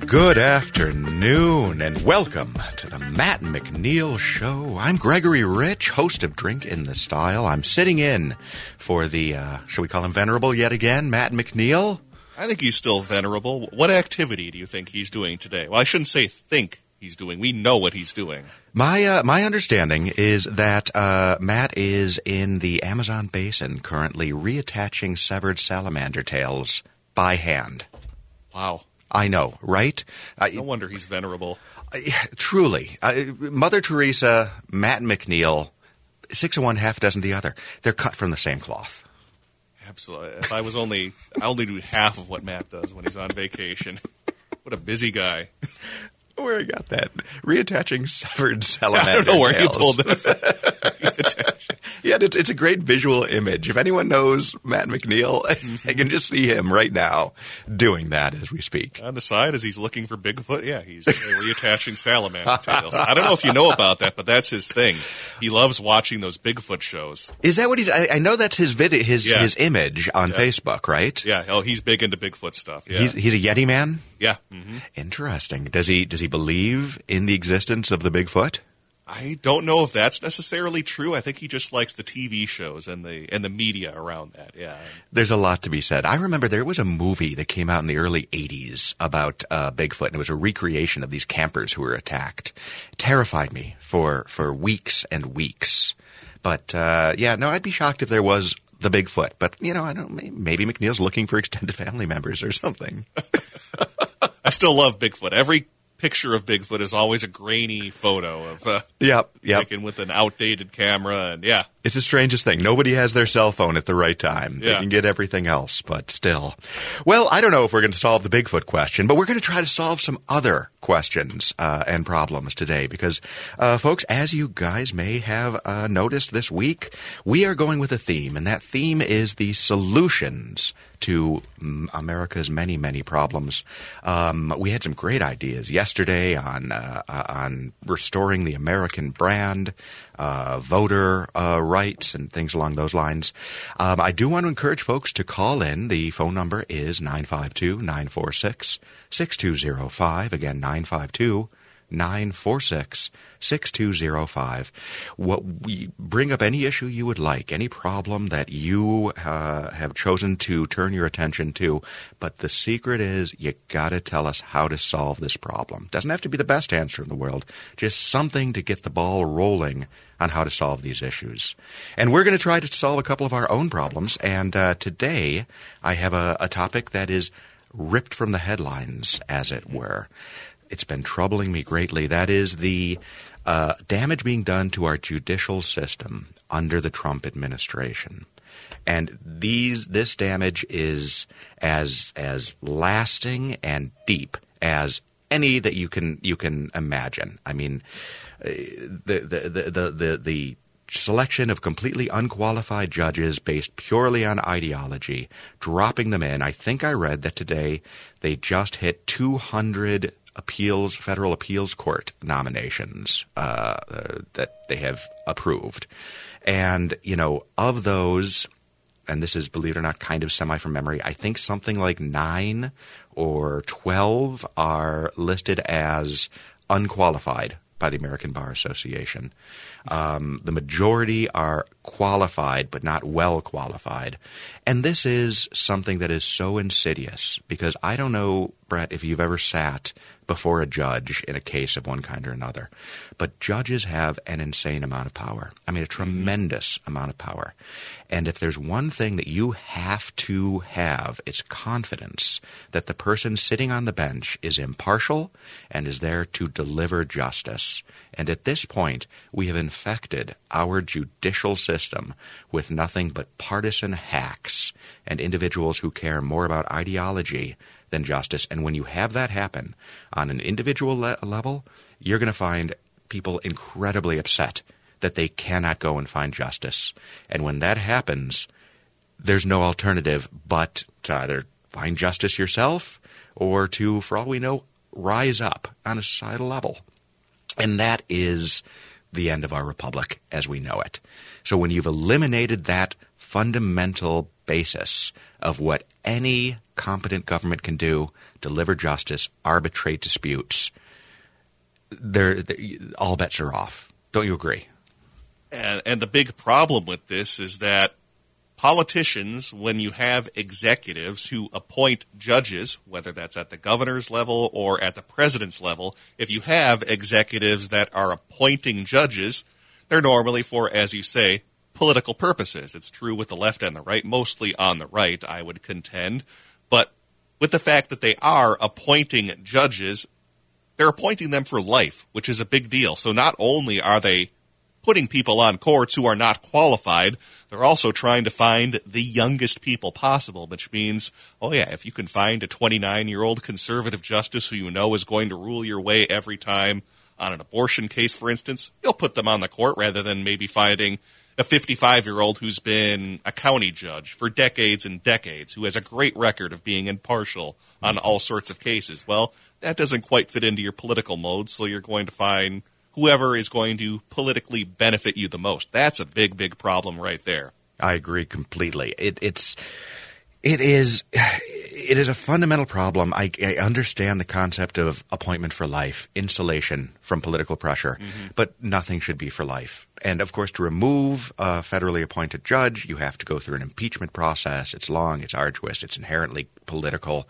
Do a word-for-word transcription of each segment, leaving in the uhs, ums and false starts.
Good afternoon, and welcome to the Matt McNeil Show. I'm Gregory Rich, host of Drink in the Style. I'm sitting in for the, uh, shall we call him venerable yet again, Matt McNeil? I think he's still venerable. What activity do you think he's doing today? Well, I shouldn't say think he's doing. We know what he's doing. My uh, my understanding is that uh, Matt is in the Amazon basin currently reattaching severed salamander tails by hand. Wow. I know, right? No wonder he's venerable. Uh, truly. Uh, Mother Teresa, Matt McNeil, six of one, half a dozen the other. They're cut from the same cloth. Absolutely. If I was only, I only do half of what Matt does when he's on vacation. What a busy guy. Where I got that. Reattaching severed salamander I don't know where tails. he pulled that. Yeah, it's, it's a great visual image. If anyone knows Matt McNeil, I can just see him right now doing that as we speak. On the side, as he's looking for Bigfoot, yeah, he's reattaching salamander tails. I don't know if you know about that, but that's his thing. He loves watching those Bigfoot shows. Is that what he's? I, I know that's his video, his Yeah. his image on Yeah. Facebook, right? Yeah, oh, he's big into Bigfoot stuff. Yeah, He's he's a Yeti man. yeah. Mm-hmm. Interesting. Does he does he believe in the existence of the Bigfoot? I don't know if that's necessarily true. I think he just likes the T V shows and the and the media around that. Yeah. There's a lot to be said. I remember there was a movie that came out in the early eighties about uh, Bigfoot, and it was a recreation of these campers who were attacked. It terrified me for, for weeks and weeks. But, uh, yeah, no, I'd be shocked if there was the Bigfoot. But, you know, I don't. Maybe McNeil's looking for extended family members or something. I still love Bigfoot. Every picture of Bigfoot is always a grainy photo of uh, Yep, yep. taken with an outdated camera, and yeah. It's the strangest thing. Nobody has their cell phone at the right time. They Yeah. can get everything else, but still. Well, I don't know if we're going to solve the Bigfoot question, but we're going to try to solve some other questions uh, and problems today because, uh, folks, as you guys may have uh, noticed this week, we are going with a theme, and that theme is the solutions to mm, America's many, many problems. Um, we had some great ideas yesterday on uh, uh, on restoring the American brand, uh, voter uh, rights, and things along those lines. Um, I do want to encourage folks to call in. The phone number is nine five two, nine four six, six two zero five. Again, nine five two, nine four six, six two zero five. What we bring up any issue you would like, any problem that you uh, have chosen to turn your attention to, but the secret is you got to tell us how to solve this problem. Doesn't have to be the best answer in the world, just something to get the ball rolling on how to solve these issues. And we're going to try to solve a couple of our own problems, and uh, today I have a, a topic that is ripped from the headlines, as it were. It's been troubling me greatly. That is the uh, damage being done to our judicial system under the Trump administration. And these this damage is as as lasting and deep as any that you can you can imagine. I mean, uh, the, the, the, the, the, the selection of completely unqualified judges based purely on ideology, dropping them in. I think I read that today they just hit two hundred appeals, federal appeals court nominations uh, uh, that they have approved. And, you know, of those, and this is, believe it or not, kind of semi from memory, I think something like nine or twelve are listed as unqualified by the American Bar Association. Um, the majority are qualified, but not well qualified. And this is something that is so insidious because I don't know, Brett, if you've ever sat before a judge in a case of one kind or another, but judges have an insane amount of power. I mean, a tremendous amount of power. And if there's one thing that you have to have, it's confidence that the person sitting on the bench is impartial and is there to deliver justice. And at this point, we have infected our judicial system with nothing but partisan hacks and individuals who care more about ideology than justice. And when you have that happen on an individual le- level, you're going to find people incredibly upset that they cannot go and find justice. And when that happens, there's no alternative but to either find justice yourself or to, for all we know, rise up on a societal level. And that is the end of our republic as we know it. So when you've eliminated that fundamental basis of what any competent government can do, deliver justice, arbitrate disputes, they're, they're, all bets are off. Don't you agree? And, and the big problem with this is that politicians, when you have executives who appoint judges, whether that's at the governor's level or at the president's level, if you have executives that are appointing judges, they're normally for, as you say, political purposes. It's true with the left and the right, mostly on the right, I would contend. But with the fact that they are appointing judges, they're appointing them for life, which is a big deal. So not only are they putting people on courts who are not qualified, they're also trying to find the youngest people possible, which means, oh yeah, if you can find a twenty-nine-year-old conservative justice who you know is going to rule your way every time on an abortion case, for instance, you'll put them on the court rather than maybe finding a fifty-five-year-old who's been a county judge for decades and decades, who has a great record of being impartial on all sorts of cases. Well, that doesn't quite fit into your political mode, so you're going to find whoever is going to politically benefit you the most. That's a big, big problem right there. I agree completely. It, it's, it is, it is a fundamental problem. I, I understand the concept of appointment for life, insulation from political pressure, mm-hmm. but nothing should be for life. And, of course, to remove a federally appointed judge, you have to go through an impeachment process. It's long, it's arduous, it's inherently political.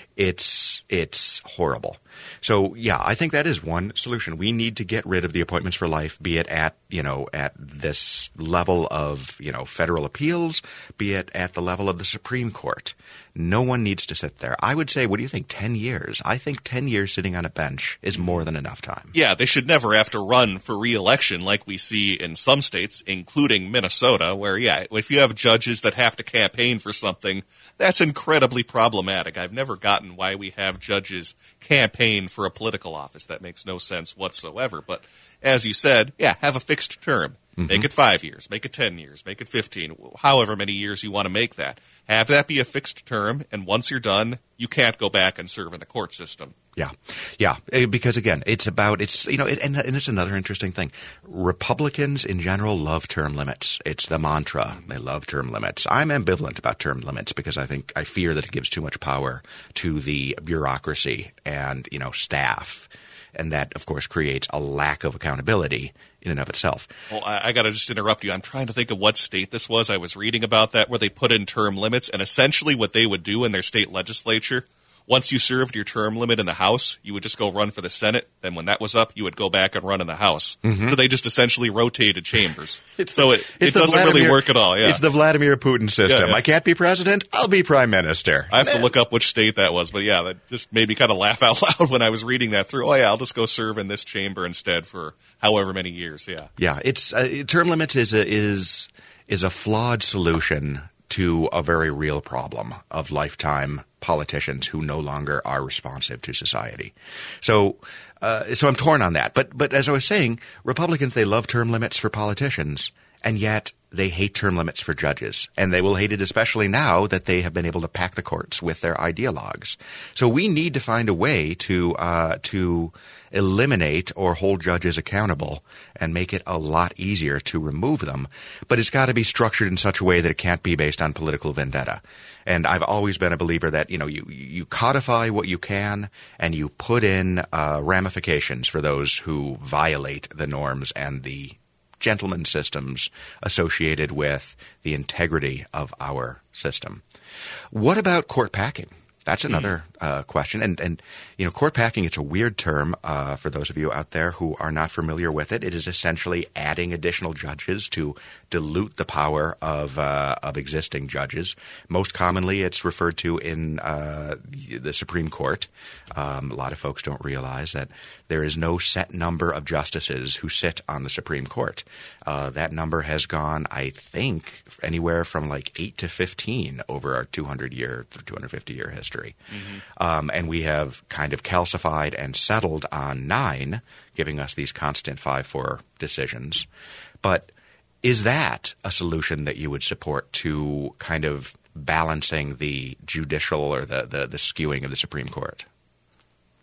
It's it's horrible. So, yeah, I think that is one solution. We need to get rid of the appointments for life, be it at, you know, at this level of, you know, federal appeals, be it at the level of the Supreme Court. No one needs to sit there. I would say, what do you think, ten years? I think ten years sitting on a bench is more than enough time. Yeah, they should never have to run for re-election like we see in some states, including Minnesota, where, yeah, if you have judges that have to campaign for something, that's incredibly problematic. I've never gotten why we have judges campaign for a political office. That makes no sense whatsoever. But as you said, yeah, have a fixed term. Mm-hmm. Make it five years, make it ten years, make it fifteen, however many years you want to make that. Have that be a fixed term, and once you're done, you can't go back and serve in the court system. Yeah, yeah, because again, it's about, it's, you know, it, and, and it's another interesting thing. Republicans in general love term limits. It's the mantra. They love term limits. I'm ambivalent about term limits because I think, I fear that it gives too much power to the bureaucracy and, you know, staff. And that, of course, creates a lack of accountability in and of itself. Well, I, I got to just interrupt you. I'm trying to think of what state this was. I was reading about that where they put in term limits, and essentially what they would do in their state legislature, once you served your term limit in the House, you would just go run for the Senate. Then when that was up, you would go back and run in the House. Mm-hmm. So they just essentially rotated chambers. it's so the, it, it doesn't Vladimir, really work at all. Yeah. It's the Vladimir Putin system. Yeah, yeah. I can't be president. I'll be prime minister. I have to look up which state that was. But yeah, that just made me kind of laugh out loud when I was reading that through. Oh, yeah, I'll just go serve in this chamber instead for however many years. Yeah. Yeah. It's uh, term limits is a, is is a flawed solution to a very real problem of lifetime politicians who no longer are responsive to society. So uh, so I'm torn on that. But but as I was saying, Republicans, they love term limits for politicians, and yet they hate term limits for judges. And they will hate it especially now that they have been able to pack the courts with their ideologues. So we need to find a way to uh, to eliminate or hold judges accountable and make it a lot easier to remove them. But it's got to be structured in such a way that it can't be based on political vendetta. And I've always been a believer that, you know, you, you codify what you can and you put in uh, ramifications for those who violate the norms and the gentleman systems associated with the integrity of our system. What about court packing? That's another uh, question. And, and, you know, court packing, it's a weird term uh, for those of you out there who are not familiar with it. It is essentially adding additional judges to dilute the power of uh, of existing judges. Most commonly, it's referred to in uh, the Supreme Court. Um, a lot of folks don't realize that there is no set number of justices who sit on the Supreme Court. Uh, that number has gone, I think, anywhere from like eight to fifteen over our two hundred year, two hundred fifty year history. Mm-hmm. Um, and we have kind of calcified and settled on nine, giving us these constant five four decisions. But is that a solution that you would support to kind of balancing the judicial or the, the, the skewing of the Supreme Court?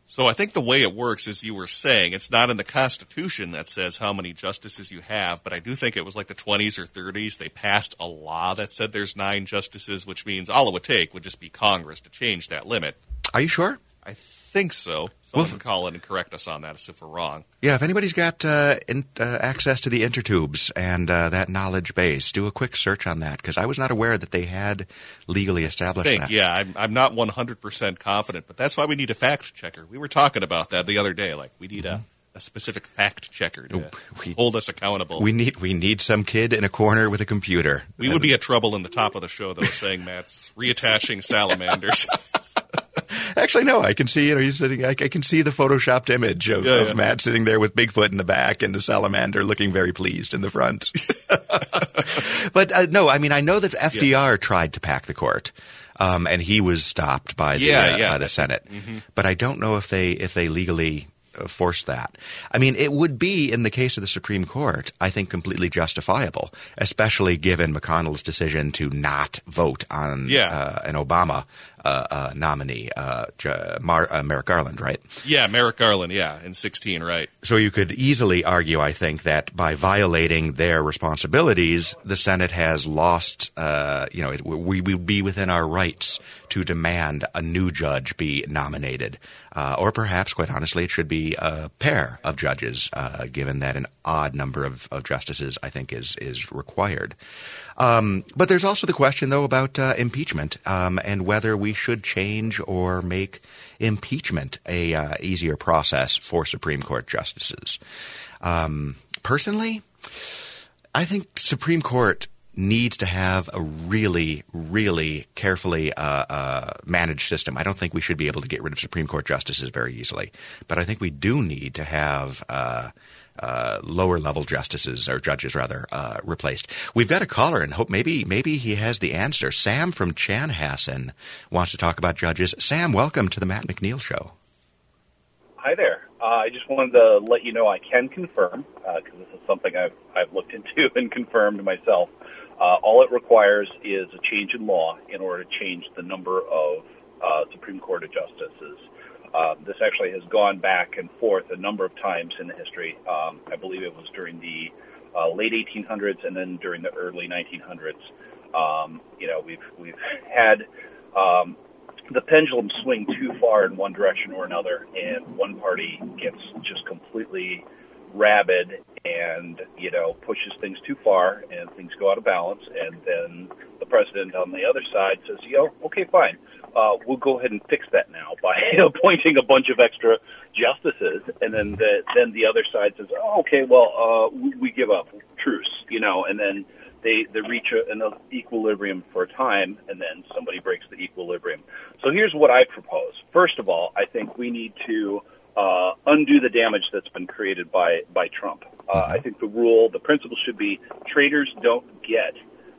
So I think the way it works, as you were saying, it's not in the Constitution that says how many justices you have, but I do think it was like the twenties or thirties. They passed a law that said there's nine justices, which means all it would take would just be Congress to change that limit. Are you sure? I think so. Someone Well, can call in and correct us on that if we're wrong. Yeah, if anybody's got uh, in, uh, access to the intertubes and uh, that knowledge base, do a quick search on that, because I was not aware that they had legally established I think, that. yeah, I'm, I'm not one hundred percent confident, but that's why we need a fact checker. We were talking about that the other day. Like, we need a, a specific fact checker to We- hold us accountable. We need we need some kid in a corner with a computer. We would be at trouble in the top of the show, though, saying Matt's reattaching salamanders. Actually, no. I can see, you know, he's sitting. I, I can see the photoshopped image of, Yeah, of yeah. Matt sitting there with Bigfoot in the back and the salamander looking very pleased in the front. But uh, no, I mean, I know that F D R tried to pack the court, um, and he was stopped by the Yeah, uh, yeah. by the Senate. But I don't know if they if they legally uh, forced that. I mean, it would be, in the case of the Supreme Court, I think completely justifiable, especially given McConnell's decision to not vote on Yeah. uh, an Obama uh, uh, nominee, uh, J- Mar- uh, Merrick Garland, right? Yeah, Merrick Garland, yeah, in sixteen, right. So you could easily argue, I think, that by violating their responsibilities, the Senate has lost, uh, you know, it, we would be within our rights to demand a new judge be nominated. Uh, or perhaps, quite honestly, it should be a pair of judges, uh, given that an odd number of, of justices, I think, is, is required. Um, but there's also the question, though, about uh, impeachment um, and whether we should change or make impeachment a uh, easier process for Supreme Court justices. Um, personally, I think Supreme Court needs to have a really, really carefully uh, uh, managed system. I don't think we should be able to get rid of Supreme Court justices very easily, but I think we do need to have uh, uh, lower-level justices, or judges rather, uh, replaced. We've got a caller, and hope maybe maybe he has the answer. Sam from Chanhassen wants to talk about judges. Sam, welcome to the Matt McNeil Show. Hi there. Uh, I just wanted to let you know I can confirm, because uh, this is something I've, I've looked into and confirmed myself. Uh, all it requires is a change in law in order to change the number of uh, Supreme Court justices. Uh, this actually has gone back and forth a number of times in the history. Um, I believe it was during the uh, late eighteen hundreds and then during the early nineteen hundreds. Um, you know, we've we've had um, the pendulum swing too far in one direction or another, and one party gets just completely rabid and, you know, pushes things too far and things go out of balance, and then the president on the other side says, you know, okay, fine, uh, we'll go ahead and fix that now by appointing a bunch of extra justices, and then the, then the other side says, oh, okay, well, uh, we, we give up, truce, you know, and then they, they reach a, an equilibrium for a time, and then somebody breaks the equilibrium. So here's what I propose. First of all, I think we need to Uh, undo the damage that's been created by, by Trump. Uh, I think the rule, the principle should be traders don't get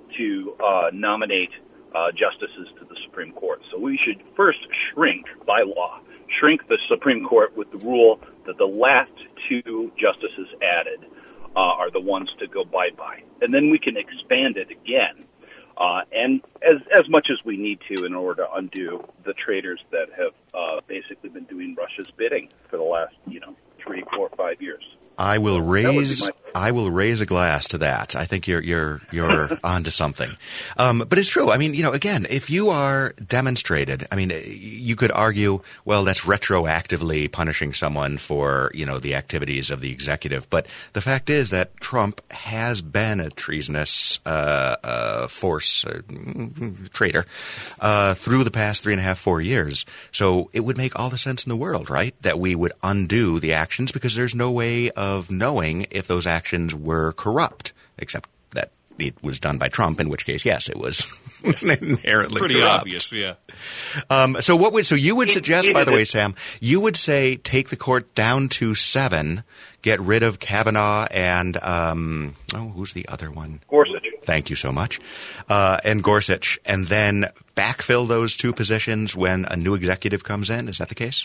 to uh, nominate uh, justices to the Supreme Court. So we should first shrink, by law, shrink the Supreme Court with the rule that the last two justices added uh, are the ones to go bye-bye. And then we can expand it again. Uh, and as as much as we need to in order to undo the traders that have uh, basically been doing Russia's bidding for the last, you know, three, four, five years. I will That would be raise my- I will raise a glass to that. I think you're you're you're onto something. Um, but it's true. I mean, you know, again, if you are demonstrated, I mean, you could argue, well, that's retroactively punishing someone for, you know, the activities of the executive. But the fact is that Trump has been a treasonous uh, uh, force uh, traitor uh, through the past three and a half, four years. So it would make all the sense in the world, right, that we would undo the actions, because there's no way of knowing if those actions were corrupt, except that it was done by Trump, in which case, yes, it was inherently Pretty corrupt. obvious, yeah. Um, so what would so you would suggest, it by the way, is. Sam, you would say take the court down to seven, get rid of Kavanaugh and um, oh, who's the other one? Gorsuch. Thank you so much, uh, and Gorsuch, and then backfill those two positions when a new executive comes in. Is that the case?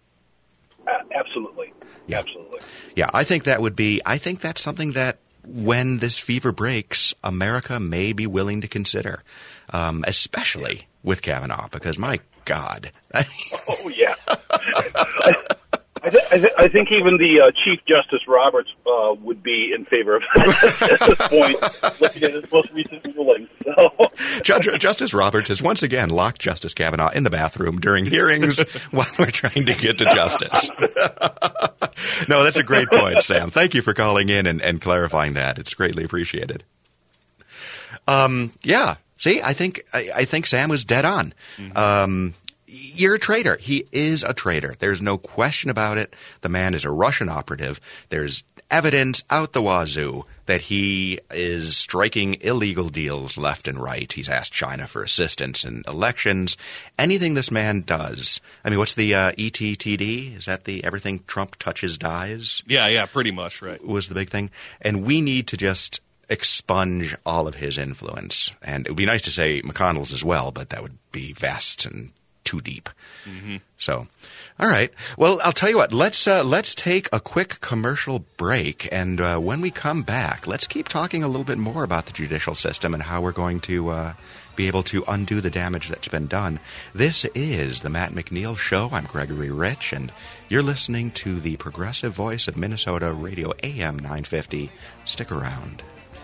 Uh, absolutely. Yeah. Absolutely. Yeah, I think that would be, I think that's something that when this fever breaks, America may be willing to consider, um, especially with Kavanaugh, because my God. Oh, yeah. I, th- I think even the uh, Chief Justice Roberts uh, would be in favor of that at this point, looking at his most recent ruling. So. Judge, Justice Roberts has once again locked Justice Kavanaugh in the bathroom during hearings while we're trying to get to justice. No, that's a great point, Sam. Thank you for calling in and, and clarifying that. It's greatly appreciated. Um, yeah. See, I think I, I think Sam was dead on. Mm-hmm. Um, you're a traitor. He is a traitor. There's no question about it. The man is a Russian operative. There's evidence out the wazoo that he is striking illegal deals left and right. He's asked China for assistance in elections. Anything this man does. I mean, what's the uh, E T T D? Is that the everything Trump touches dies? Yeah, yeah, pretty much, right. Was the big thing. And we need to just expunge all of his influence. And it would be nice to say McConnell's as well, but that would be vast and too deep. Mm-hmm. So, all right. Well, I'll tell you what. Let's uh, let's take a quick commercial break, and uh, when we come back, let's keep talking a little bit more about the judicial system and how we're going to uh, be able to undo the damage that's been done. This is the Matt McNeil Show. I'm Gregory Rich, and you're listening to the Progressive Voice of Minnesota Radio, A M nine fifty. Stick around.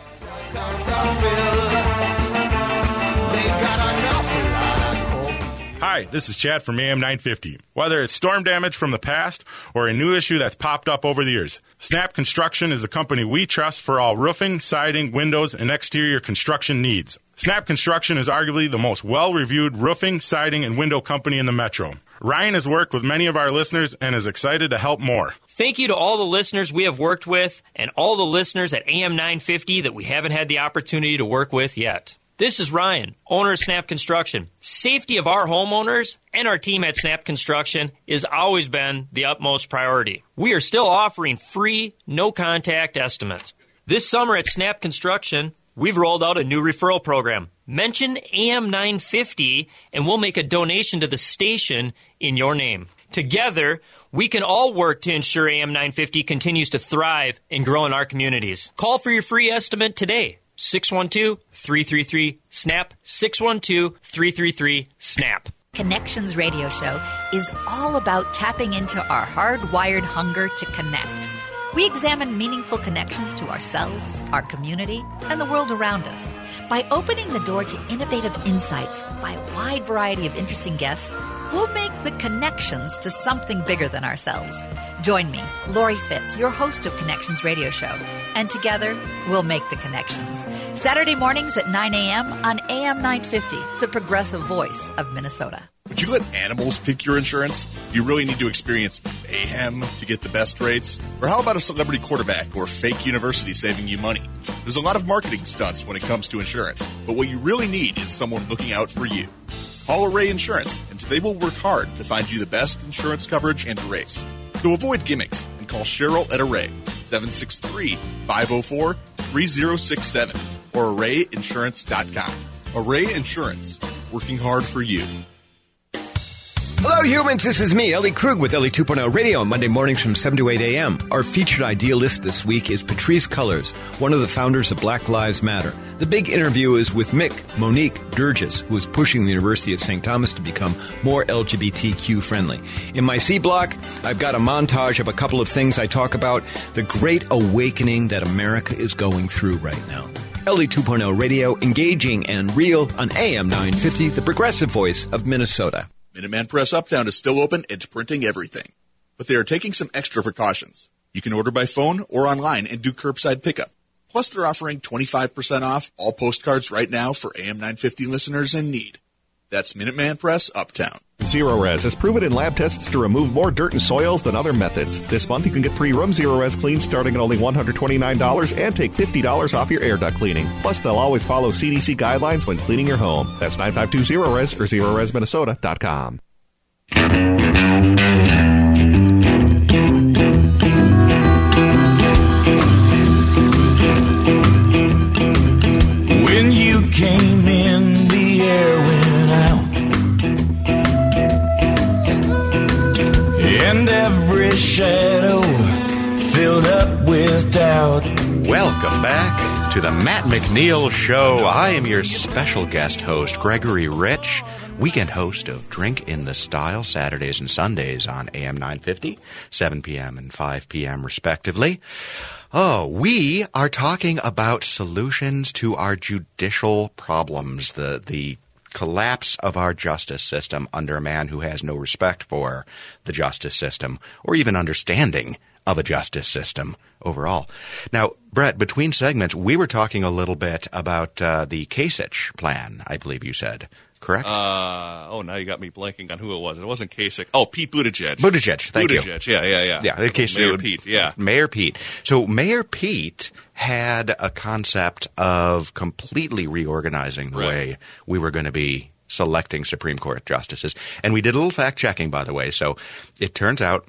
Hi, this is Chad from A M nine fifty. Whether it's storm damage from the past or a new issue that's popped up over the years, Snap Construction is the company we trust for all roofing, siding, windows, and exterior construction needs. Snap Construction is arguably the most well-reviewed roofing, siding, and window company in the metro. Ryan has worked with many of our listeners and is excited to help more. Thank you to all the listeners we have worked with and all the listeners at A M nine fifty that we haven't had the opportunity to work with yet. This is Ryan, owner of Snap Construction. Safety of our homeowners and our team at Snap Construction has always been the utmost priority. We are still offering free, no-contact estimates. This summer at Snap Construction, we've rolled out a new referral program. Mention A M nine fifty, and we'll make a donation to the station in your name. Together, we can all work to ensure A M nine fifty continues to thrive and grow in our communities. Call for your free estimate today. six one two, three three three, SNAP, six one two, three three three, SNAP. Connections Radio Show is all about tapping into our hardwired hunger to connect. We examine meaningful connections to ourselves, our community, and the world around us. By opening the door to innovative insights by a wide variety of interesting guests, we'll make the connections to something bigger than ourselves. Join me, Lori Fitz, your host of Connections Radio Show, and together we'll make the connections. Saturday mornings at nine a.m. on A M nine fifty, the progressive voice of Minnesota. Would you let animals pick your insurance? Do you really need to experience mayhem to get the best rates? Or how about a celebrity quarterback or fake university saving you money? There's a lot of marketing stunts when it comes to insurance, but what you really need is someone looking out for you. Call Array Insurance, and they will work hard to find you the best insurance coverage and rates. So avoid gimmicks and call Cheryl at Array, seven six three, five oh four, three oh six seven, or array insurance dot com. Array Insurance, working hard for you. Hello, humans. This is me, Ellie Krug, with Ellie two point oh Radio on Monday mornings from seven to eight a.m. Our featured idealist this week is Patrisse Cullors, one of the founders of Black Lives Matter. The big interview is with Mick Monique Durgis, who is pushing the University of Saint Thomas to become more L G B T Q friendly. In my C block, I've got a montage of a couple of things I talk about, the great awakening that America is going through right now. Ellie two point oh Radio, engaging and real on A M nine fifty, the progressive voice of Minnesota. Minuteman Press Uptown is still open and printing everything, but they are taking some extra precautions. You can order by phone or online and do curbside pickup. Plus, they're offering twenty-five percent off all postcards right now for A M nine fifty listeners in need. That's Minuteman Press Uptown. Zero-Res has proven in lab tests to remove more dirt and soils than other methods. This month, you can get free room Zero-Res clean starting at only one hundred twenty-nine dollars and take fifty dollars off your air duct cleaning. Plus, they'll always follow C D C guidelines when cleaning your home. That's nine five two Zero-Res or zero res minnesota dot com. When you came in, the air went out, and every shadow filled up with doubt. Welcome back to the Matt McNeil Show. I am your special guest host, Gregory Rich. weekend host of Drink in the Style, Saturdays and Sundays on A M nine fifty, seven p.m. and five p.m. respectively. Oh, we are talking about solutions to our judicial problems, the the collapse of our justice system under a man who has no respect for the justice system or even understanding of a justice system overall. Now, Brett, between segments, we were talking a little bit about uh, the Kasich plan, I believe you said. Correct? Uh, oh, now you got me blanking on who it was. It wasn't Kasich. Oh, Pete Buttigieg. Buttigieg, thank you. Buttigieg, yeah, yeah, yeah. Yeah, in case Mayor would, Pete, yeah. Mayor Pete. So Mayor Pete had a concept of completely reorganizing the Right. way we were going to be selecting Supreme Court justices. And we did a little fact-checking, by the way. So it turns out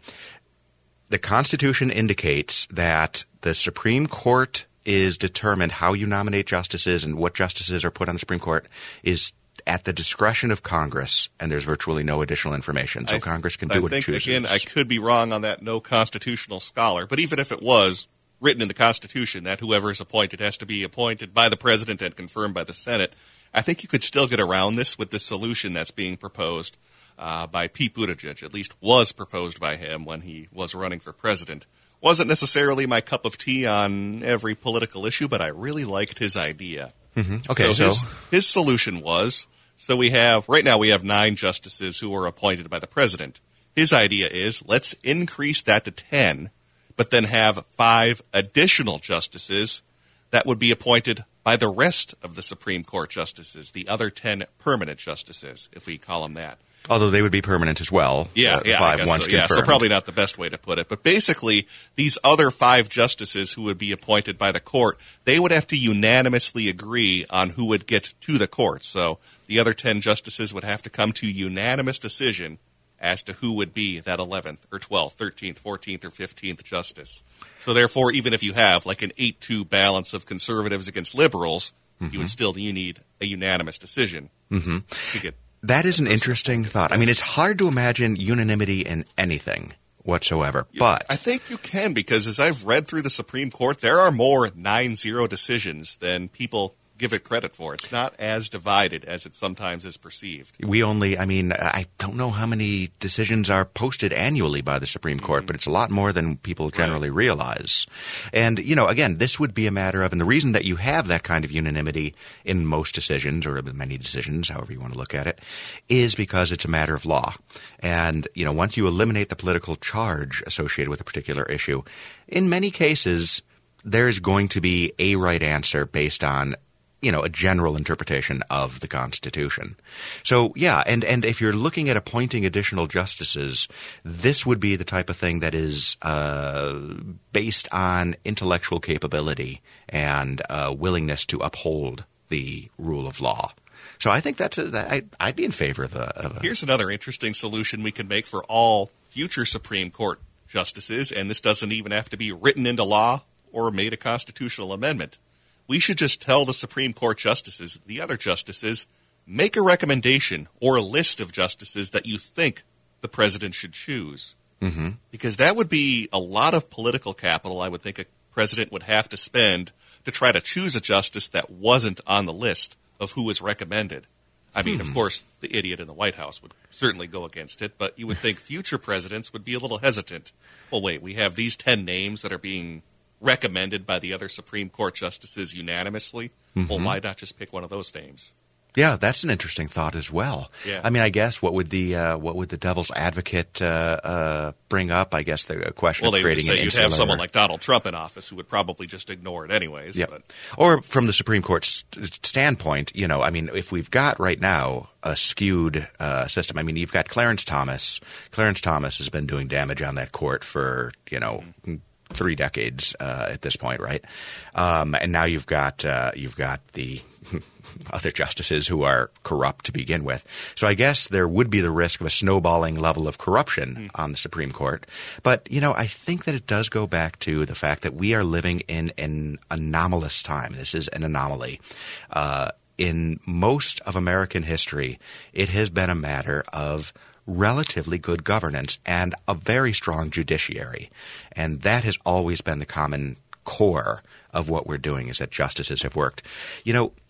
the Constitution indicates that the Supreme Court is determined how you nominate justices and what justices are put on the Supreme Court is at the discretion of Congress, and there's virtually no additional information. So I, Congress can do I what think, it chooses. Again, I could be wrong on that, no constitutional scholar. But even if it was written in the Constitution that whoever is appointed has to be appointed by the President and confirmed by the Senate, I think you could still get around this with the solution that's being proposed uh, by Pete Buttigieg, at least was proposed by him when he was running for president. Wasn't necessarily my cup of tea on every political issue, but I really liked his idea. Mm-hmm. Okay, so, so his, his solution was, so we have, right now we have nine justices who are appointed by the president. His idea is, let's increase that to ten, but then have five additional justices that would be appointed by the rest of the Supreme Court justices, the other ten permanent justices, if we call them that. although they would be permanent as well. Yeah, uh, the yeah, five I guess once so. Yeah, so confirmed. probably not the best way to put it. But basically, these other five justices who would be appointed by the court, they would have to unanimously agree on who would get to the court. So the other ten justices would have to come to unanimous decision as to who would be that eleventh or twelfth, thirteenth, fourteenth, or fifteenth justice. So therefore, even if you have like an eight two balance of conservatives against liberals, mm-hmm. you would still you need a unanimous decision mm-hmm. to get. That is an interesting thought. I mean, it's hard to imagine unanimity in anything whatsoever. But I think you can, because as I've read through the Supreme Court, there are more nine zero decisions than people give it credit for. It's not as divided as it sometimes is perceived. we only, I mean, I don't know how many decisions are posted annually by the Supreme Court, mm-hmm. but it's a lot more than people generally right. realize. And, you know, again, this would be a matter of, and the reason that you have that kind of unanimity in most decisions, or many decisions, however you want to look at it, is because it's a matter of law. And, you know, once you eliminate the political charge associated with a particular issue, in many cases, there's going to be a right answer based on you know, a general interpretation of the Constitution. So, yeah, and, and if you're looking at appointing additional justices, this would be the type of thing that is uh, based on intellectual capability and uh, willingness to uphold the rule of law. So I think that's a, that I, I'd be in favor of a, of a... Here's another interesting solution we can make for all future Supreme Court justices, and this doesn't even have to be written into law or made a constitutional amendment. We should just tell the Supreme Court justices, the other justices, make a recommendation or a list of justices that you think the president should choose. Mm-hmm. Because that would be a lot of political capital I would think a president would have to spend to try to choose a justice that wasn't on the list of who was recommended. I mean, hmm. of course, the idiot in the White House would certainly go against it, but you would think future presidents would be a little hesitant. Well, wait, we have these ten names that are being recommended by the other Supreme Court justices unanimously. Mm-hmm. Well, why not just pick one of those names? Yeah, that's an interesting thought as well. Yeah. I mean, I guess what would the uh, what would the devil's advocate uh, uh, bring up? I guess the question well, of creating they would say an you'd insular... have someone like Donald Trump in office who would probably just ignore it anyways. Yeah. But. Or from the Supreme Court's standpoint, you know, I mean, if we've got right now a skewed uh, system, I mean, you've got Clarence Thomas. Clarence Thomas has been doing damage on that court for, you know, mm-hmm. three decades uh, at this point, right? Um, and now you've got uh, you've got the other justices who are corrupt to begin with. So I guess there would be the risk of a snowballing level of corruption mm. on the Supreme Court. But, you know, I think that it does go back to the fact that we are living in an anomalous time. This is an anomaly. Uh, in most of American history, it has been a matter of relatively good governance and a very strong judiciary. And that has always been the common core of what we're doing, is that justices have worked. You know,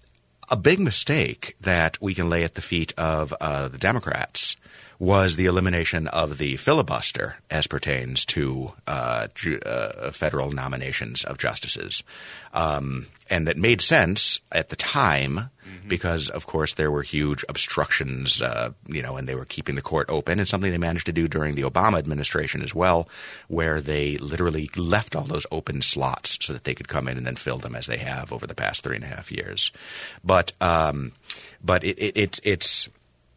a big mistake that we can lay at the feet of uh, the Democrats was the elimination of the filibuster as pertains to uh, ju- uh, federal nominations of justices. Um, and that made sense at the time mm-hmm. because, of course, there were huge obstructions, uh, you know, and they were keeping the court open. And something they managed to do during the Obama administration as well, where they literally left all those open slots so that they could come in and then fill them as they have over the past three and a half years. But um, but it, it, it, it's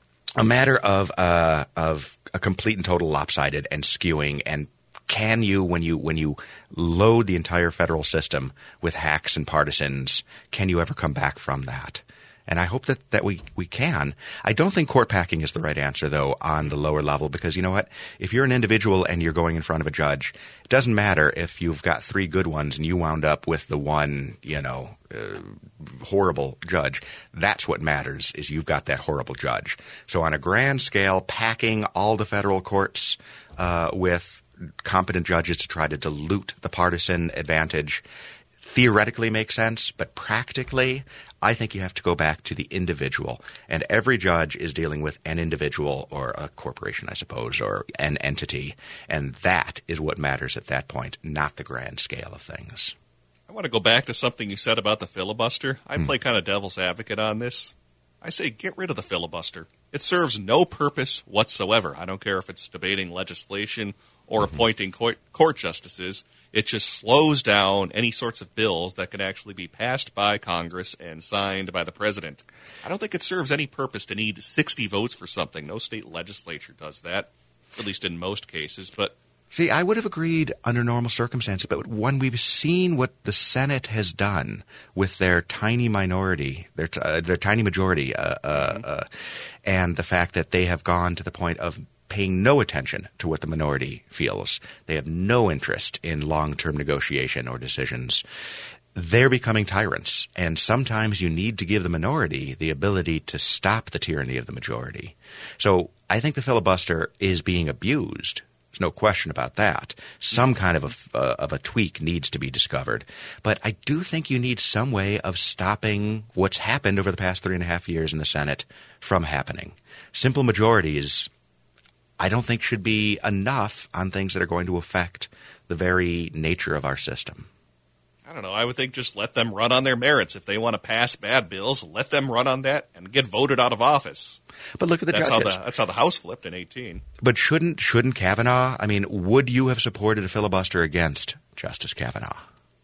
a matter of uh, of a complete and total lopsided and skewing. And can you, when you when you load the entire federal system with hacks and partisans, can you ever come back from that? And I hope that, that we, we can. I don't think court packing is the right answer, though, on the lower level, because you know what? If you're an individual and you're going in front of a judge, it doesn't matter if you've got three good ones and you wound up with the one, you know, uh, horrible judge. That's what matters, is you've got that horrible judge. So on a grand scale, packing all the federal courts uh, with competent judges to try to dilute the partisan advantage theoretically makes sense, but practically, I think you have to go back to the individual. And every judge is dealing with an individual or a corporation, I suppose, or an entity. And that is what matters at that point, not the grand scale of things. I want to go back to something you said about the filibuster. I Hmm. play kind of devil's advocate on this. I say get rid of the filibuster. It serves no purpose whatsoever. I don't care if it's debating legislation or Mm-hmm. appointing court, court justices. It just slows down any sorts of bills that can actually be passed by Congress and signed by the president. I don't think it serves any purpose to need sixty votes for something. No state legislature does that, at least in most cases. But See, I would have agreed under normal circumstances, but when we've seen what the Senate has done with their tiny minority, their t- uh, their tiny majority, uh, uh, Mm-hmm. uh, and the fact that they have gone to the point of paying no attention to what the minority feels, they have no interest in long-term negotiation or decisions. They're becoming tyrants, and sometimes you need to give the minority the ability to stop the tyranny of the majority. So I think the filibuster is being abused. There's no question about that. Some kind of a, uh, of a tweak needs to be discovered. But I do think you need some way of stopping what's happened over the past three and a half years in the Senate from happening. Simple majorities, I don't think, should be enough on things that are going to affect the very nature of our system. I don't know. I would think just let them run on their merits. If they want to pass bad bills, let them run on that and get voted out of office. But look at the that's judges. How the, that's how the House flipped in eighteen. But shouldn't shouldn't Kavanaugh? I mean, would you have supported a filibuster against Justice Kavanaugh?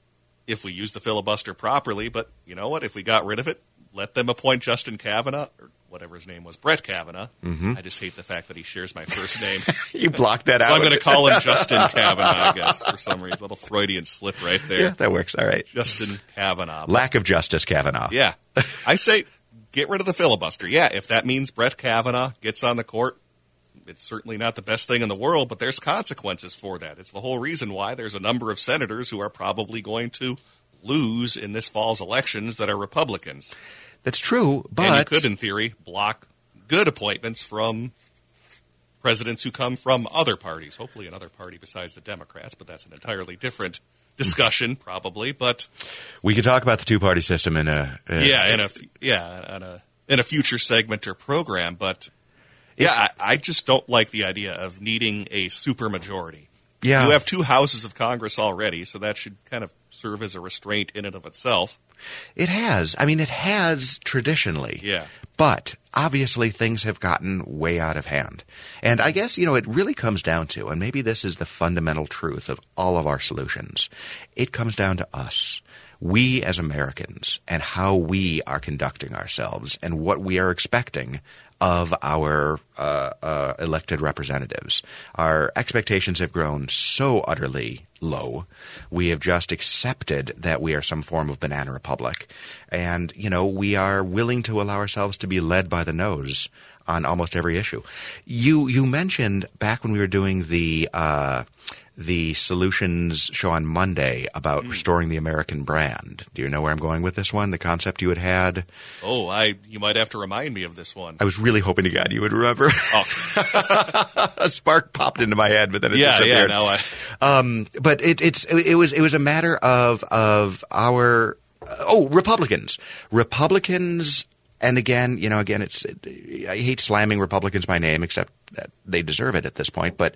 If we use the filibuster properly, but you know what? If we got rid of it, let them appoint Justin Kavanaugh, or whatever his name was, Brett Kavanaugh. Mm-hmm. I just hate the fact that he shares my first name. You blocked that out. I'm going to call him Justin Kavanaugh, I guess, for some reason. A little Freudian slip right there. Yeah, that works. All right. Justin Kavanaugh. Lack of justice, Kavanaugh. Yeah. I say get rid of the filibuster. Yeah, if that means Brett Kavanaugh gets on the court, it's certainly not the best thing in the world, but there's consequences for that. It's the whole reason why there's a number of senators who are probably going to lose in this fall's elections that are Republicans. That's true, but And you could, in theory, block good appointments from presidents who come from other parties, hopefully another party besides the Democrats, but that's an entirely different discussion, probably. But we could talk about the two-party system in a uh, yeah, in a yeah, in a in a future segment or program. But yeah, I, I just don't like the idea of needing a supermajority. Yeah. You have two houses of Congress already, so that should kind of serve as a restraint in and of itself. It has. I mean, it has traditionally. Yeah. But obviously things have gotten way out of hand. And I guess, you know, it really comes down to, and maybe this is the fundamental truth of all of our solutions, it comes down to us. We as Americans and how we are conducting ourselves and what we are expecting of our uh, uh, elected representatives. Our expectations have grown so utterly low. We have just accepted that we are some form of banana republic. And, you know, we are willing to allow ourselves to be led by the nose on almost every issue. You you mentioned back when we were doing the uh, the solutions show on Monday about mm. restoring the American brand. Do you know where I'm going with this one? The concept you had had? Oh, I you might have to remind me of this one. I was really hoping to God you would remember. Oh. A spark popped into my head, but then it yeah, disappeared. Yeah, no, I... Um, but it, it's it was it was a matter of of our oh, Republicans. Republicans, and again, you know, again, it's it, I hate slamming Republicans by name, except that they deserve it at this point. But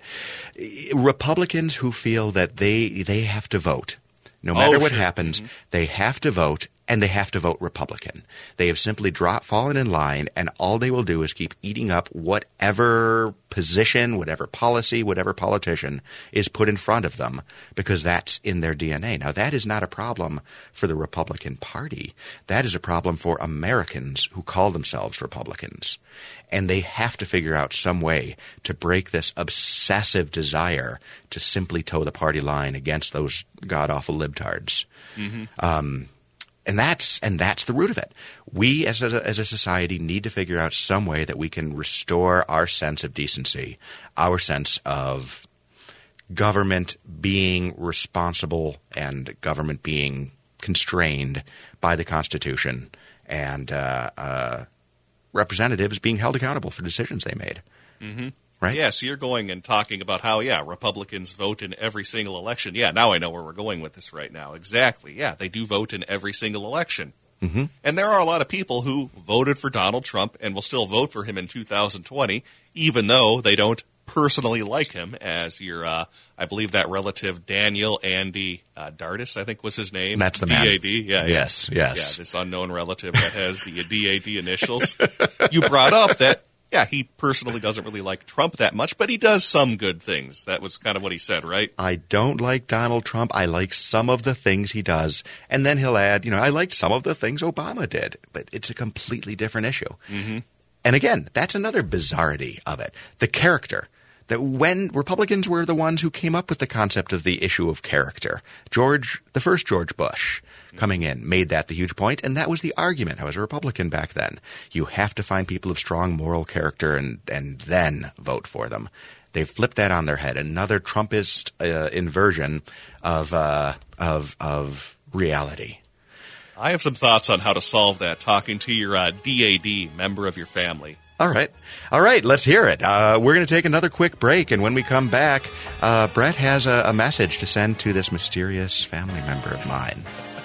Republicans who feel that they they have to vote, no matter oh, what sure. happens, mm-hmm. they have to vote. And they have to vote Republican. They have simply dropped, fallen in line, and all they will do is keep eating up whatever position, whatever policy, whatever politician is put in front of them, because that's in their D N A. Now, that is not a problem for the Republican Party. That is a problem for Americans who call themselves Republicans. And they have to figure out some way to break this obsessive desire to simply toe the party line against those god-awful libtards. Mm-hmm. Um And that's and that's the root of it. We, as a, as a society, need to figure out some way that we can restore our sense of decency, our sense of government being responsible and government being constrained by the Constitution, and uh, uh, representatives being held accountable for decisions they made. Mm-hmm. Right? Yeah, so you're going and talking about how, yeah, Republicans vote in every single election. Yeah, now I know where we're going with this right now. Exactly. Yeah, they do vote in every single election. Mm-hmm. And there are a lot of people who voted for Donald Trump and will still vote for him in two thousand twenty, even though they don't personally like him, as your, uh, I believe that relative Daniel Andy uh, Dardis, I think was his name. That's the D A D. man. Yeah, yes, yeah. yes. Yeah, this unknown relative that has the D A D initials. You brought up that, yeah, he personally doesn't really like Trump that much, but he does some good things. That was kind of what he said, right? I don't like Donald Trump. I like some of the things he does. And then he'll add, you know, I liked some of the things Obama did. But it's a completely different issue. Mm-hmm. And again, that's another bizarrity of it. The character. That when Republicans were the ones who came up with the concept of the issue of character. George, the first George Bush coming in, made that the huge point, and that was the argument. I was a Republican back then. You have to find people of strong moral character and, and then vote for them. They've flipped that on their head. Another Trumpist uh, inversion of, uh, of, of reality. I have some thoughts on how to solve that, talking to your uh, D A D member of your family. All right. All right. Let's hear it. Uh, we're going to take another quick break. And when we come back, uh, Brett has a, a message to send to this mysterious family member of mine.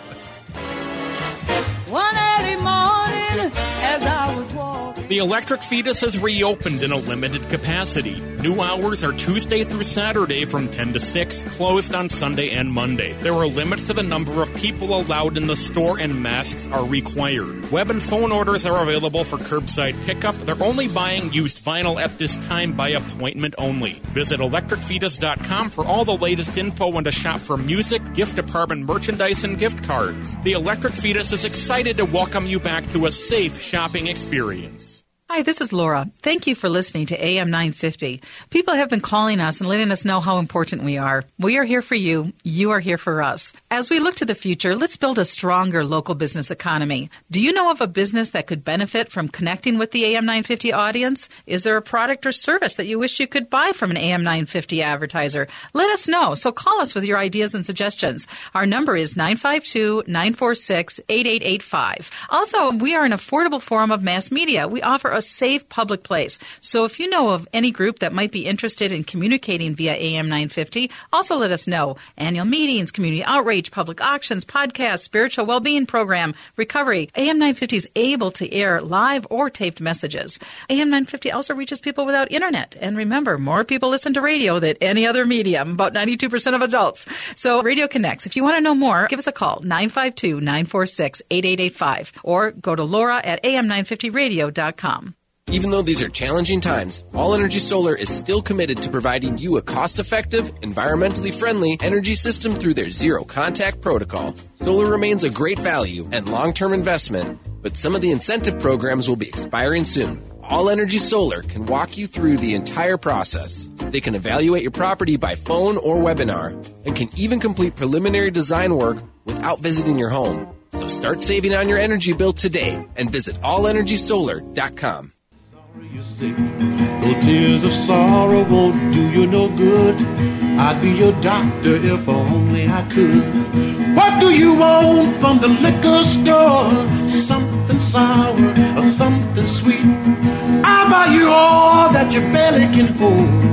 One early morning, as I was walking. The Electric Fetus has reopened in a limited capacity. New hours are Tuesday through Saturday from ten to six, closed on Sunday and Monday. There are limits to the number of people allowed in the store, and masks are required. Web and phone orders are available for curbside pickup. They're only buying used vinyl at this time by appointment only. Visit electric fetus dot com for all the latest info and to shop for music, gift department merchandise, and gift cards. The Electric Fetus is excited to welcome you back to a safe shopping experience. Hi, this is Laura. Thank you for listening to A M nine fifty. People have been calling us and letting us know how important we are. We are here for you. You are here for us. As we look to the future, let's build a stronger local business economy. Do you know of a business that could benefit from connecting with the A M nine fifty audience? Is there a product or service that you wish you could buy from an A M nine fifty advertiser? Let us know. So call us with your ideas and suggestions. Our number is nine five two, nine four six, eight eight eight five. Also, we are an affordable form of mass media. We offer a safe public place. So if you know of any group that might be interested in communicating via A M nine fifty, also let us know. Annual meetings, community outreach, public auctions, podcasts, spiritual well-being program, recovery. A M nine fifty is able to air live or taped messages. A M nine fifty also reaches people without internet. And remember, more people listen to radio than any other medium, about ninety-two percent of adults. So Radio connects. If you want to know more, give us a call, nine five two, nine four six, eight eight eight five, or go to Laura at A M nine fifty radio dot com. Even though these are challenging times, All Energy Solar is still committed to providing you a cost-effective, environmentally friendly energy system through their zero-contact protocol. Solar remains a great value and long-term investment, but some of the incentive programs will be expiring soon. All Energy Solar can walk you through the entire process. They can evaluate your property by phone or webinar, and can even complete preliminary design work without visiting your home. So start saving on your energy bill today and visit all energy solar dot com. You say, though tears of sorrow won't do you no good, I'd be your doctor if only I could. What do you want from the liquor store? Something sour or something sweet? I'll buy you all that your belly can hold.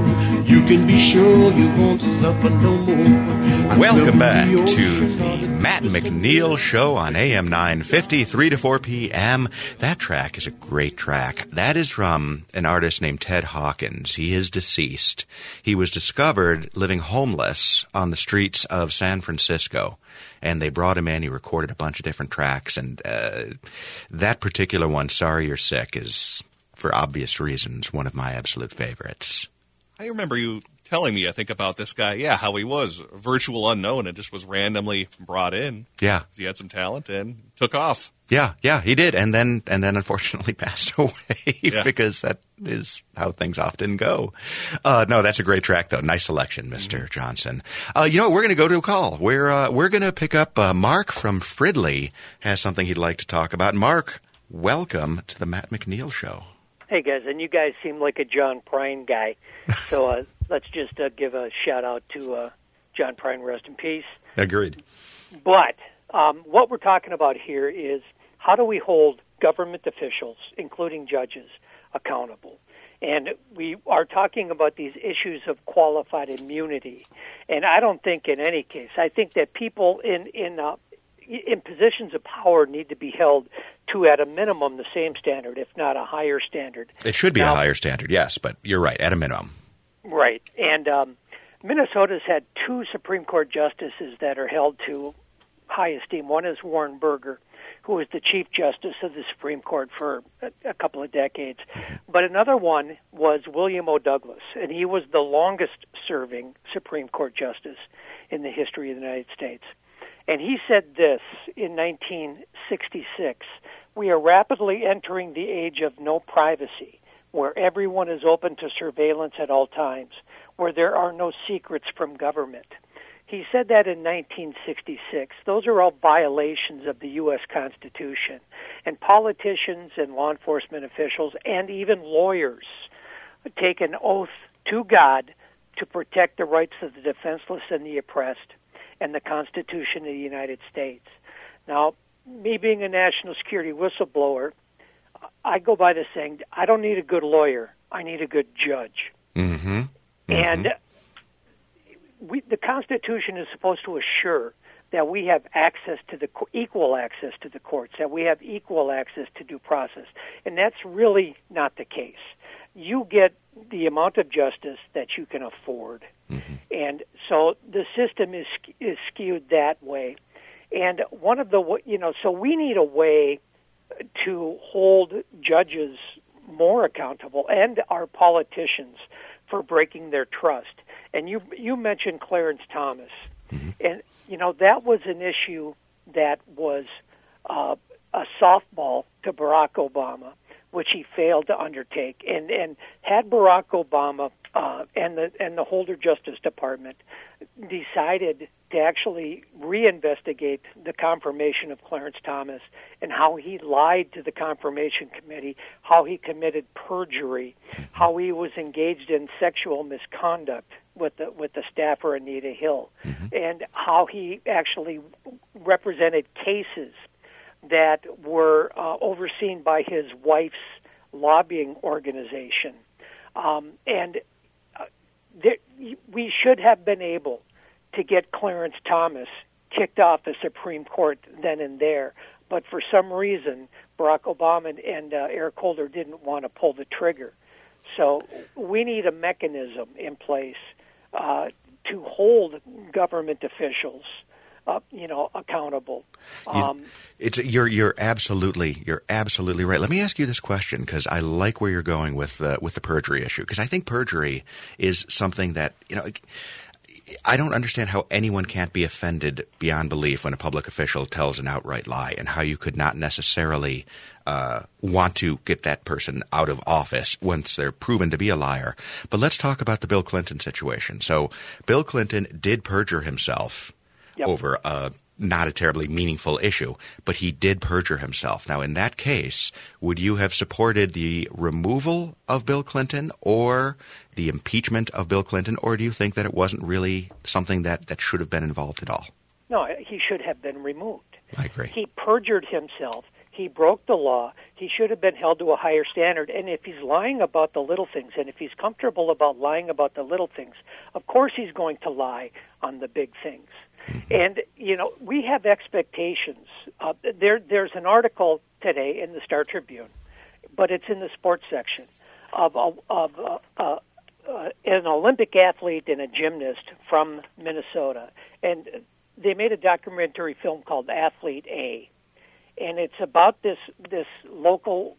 You can be sure you won't suffer no more. I Welcome back suffer to the Matt McNeil Show on A M nine fifty, three to four p.m. That track is a great track. That is from an artist named Ted Hawkins. He is deceased. He was discovered living homeless on the streets of San Francisco, and they brought him in. He recorded a bunch of different tracks, and uh, that particular one, Sorry You're Sick, is, for obvious reasons, one of my absolute favorites. I remember you telling me, I think, about this guy, yeah, how he was a virtual unknown and just was randomly brought in. Yeah. He had some talent and took off. Yeah, yeah, he did, and then and then unfortunately passed away Yeah. because that is how things often go. Uh, no, that's a great track, though. Nice selection, Mister Mm-hmm. Johnson. Uh, you know, we're going to go to a call. We're uh, we're going to pick up uh, Mark from Fridley has something he'd like to talk about. Mark, welcome to the Matt McNeil Show. Hey, guys, and you guys seem like a John Prine guy, so uh, let's just uh, give a shout-out to uh, John Prine, rest in peace. Agreed. But um, what we're talking about here is how do we hold government officials, including judges, accountable? And we are talking about these issues of qualified immunity. And I don't think in any case, I think that people in, in uh, in positions of power need to be held to, at a minimum, the same standard, if not a higher standard. It should be now, a higher standard, yes, but you're right, at a minimum. Right. And um, Minnesota's had two Supreme Court justices that are held to high esteem. One is Warren Burger, who was the Chief Justice of the Supreme Court for a, a couple of decades. But another one was William O. Douglas, and he was the longest-serving Supreme Court justice in the history of the United States. And he said this in nineteen sixty-six, "We are rapidly entering the age of no privacy, where everyone is open to surveillance at all times, where there are no secrets from government." He said that in nineteen sixty-six. Those are all violations of the U S Constitution. And politicians and law enforcement officials and even lawyers take an oath to God to protect the rights of the defenseless and the oppressed and the Constitution of the United States. Now, me being a national security whistleblower, I go by the saying, I don't need a good lawyer, I need a good judge. Mm-hmm. Mm-hmm. And we, the Constitution is supposed to assure that we have access to the equal access to the courts, that we have equal access to due process, and that's really not the case. You get the amount of justice that you can afford, mm-hmm. and so the system is is skewed that way. And one of the you know, so we need a way to hold judges more accountable and our politicians for breaking their trust. And you you mentioned Clarence Thomas, mm-hmm. and you know that was an issue that was uh, a softball to Barack Obama, which he failed to undertake. And and had Barack Obama uh, and the and the Holder Justice Department decided to actually reinvestigate the confirmation of Clarence Thomas and how he lied to the confirmation committee, how he committed perjury, how he was engaged in sexual misconduct with the with the staffer Anita Hill, mm-hmm. and how he actually represented cases that were uh, overseen by his wife's lobbying organization. Um, and uh, there, we should have been able to get Clarence Thomas kicked off the Supreme Court then and there. But for some reason, Barack Obama and, and uh, Eric Holder didn't want to pull the trigger. So we need a mechanism in place uh, to hold government officials Uh, you know, accountable. Um, you, it's you're you're absolutely you're absolutely right. Let me ask you this question because I like where you're going with the with the perjury issue, because I think perjury is something that, you know, I don't understand how anyone can't be offended beyond belief when a public official tells an outright lie, and how you could not necessarily uh, want to get that person out of office once they're proven to be a liar. But let's talk about the Bill Clinton situation. So Bill Clinton did perjure himself. Yep. Over a not a terribly meaningful issue, but he did perjure himself. Now, in that case, would you have supported the removal of Bill Clinton or the impeachment of Bill Clinton, or do you think that it wasn't really something that, that should have been involved at all? No, he should have been removed. I agree. He perjured himself. He broke the law. He should have been held to a higher standard. And if he's lying about the little things, and if he's comfortable about lying about the little things, of course he's going to lie on the big things. And, you know, we have expectations. Uh, there, there's an article today in the Star Tribune, but it's in the sports section, of, of, of uh, uh, uh, an Olympic athlete and a gymnast from Minnesota. And they made a documentary film called Athlete A. And it's about this this local